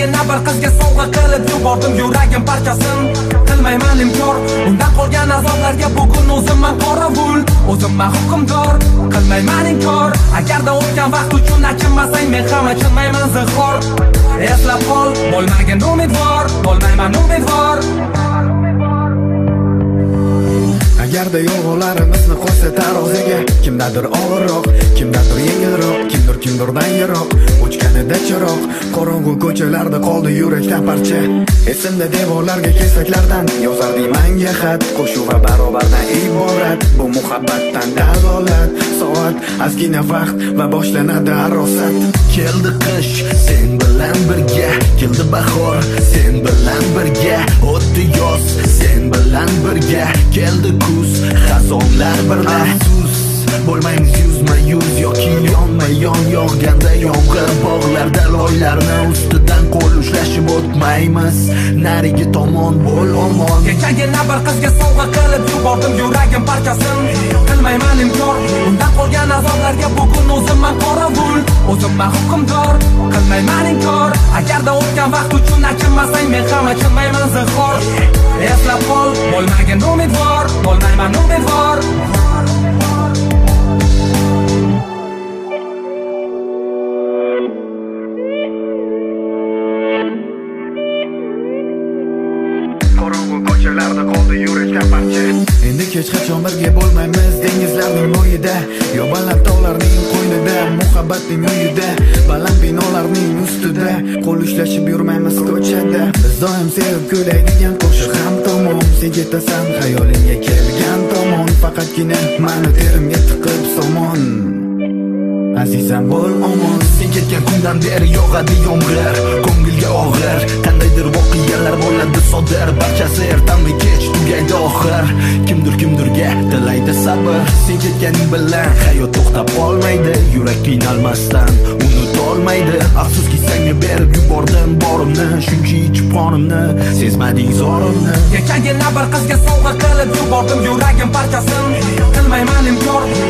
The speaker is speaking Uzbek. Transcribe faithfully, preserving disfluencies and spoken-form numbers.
Kechagina bir qizga sovg'a qilib yubordim yuragim parchasin. Qilmayman inkor undan qolgan azoblarga, bugun o'zimman qorovul, o'zimman hukmdor. Qilmayman inkor agarda o'tgan vaqt uchun achinmasang, men ham achinmayman zinhor. Eslab qol, bo'lmagin umidvor, bo'lmayman umidvor. Agarda yo'g'olarimizni qo'ysa taroziga, kimdadir og'irroq, kimdadir yengilroq, kimdir kimdirdan yiroq, o'chganida chiroq, qorong'u ko'chalarda qoldi yurakdan parcha. Esimda devorlarga kesaklardan yozardim manga xat, qo'shuv va barobardan iborat. Bu muhabbatdan dalolat, soat ozgina vaqt va boshlanadi arosat. Keldi qish sen bilan birga, keldi bahor sen bilan birga, o'tdi yoz sen bilan birga, keldi kuz xazonlar birga. Afsus bo'lmaymiz yuzma yuz yoki yonma yon, yog'ganda yomg'ir bog'larda loylarni ustidan qo'l ushlashib o'tmaymiz narigi tomon, bo'l omon. Kechagina bir qizga sovg'a qilib yubordim yuragim parchasin. Qilmayman inkor undan qolgan azoblarga, bugun o'zimman qorovul, o'zimman hukmdor. Qilmayman inkor agarda o'tgan vaqt uchun achinmasang, men ham achinmayman zinhor. Eslab qol, bo'lmagin umidvor, bo'lmayman umidvor. Qorong'u ko'chalarda qoldi yurakdan parcha. Endi hech qachon birga bo'lmaymiz dengizlarning bo'yida, yo baland tog'larning qo'ynida, muhabbatning uyida, baland binolarning ustida, qo'l ushlashib yurmaymiz ko'chada. Biz doim sevib kuylaydigan qo'shiq ham tomon, sen ketasan xayolingga kelgan tomon, faqatgina mani terimga tiqib somon. Azizam bo'l omon. Sen ketgan kundan beri yog'adi yomg'ir, ko'ngilga og'ir, qandaydir voqealar bo'ladi sodir, barchasi ertami kech tugaydi oxir. Kimdir kimdirga tilaydi sabr, sen ketganing bilan hayot to'xtab qolmaydi, yurak qiynalmasdan unutolmaydi. Afsuski senga berib yubordim borimni, chunki ichib qonimni sezmading zorimni. Kechagina bir qizga sovg'a qilib yubordim yuragim parchasin. Qilmayman inkor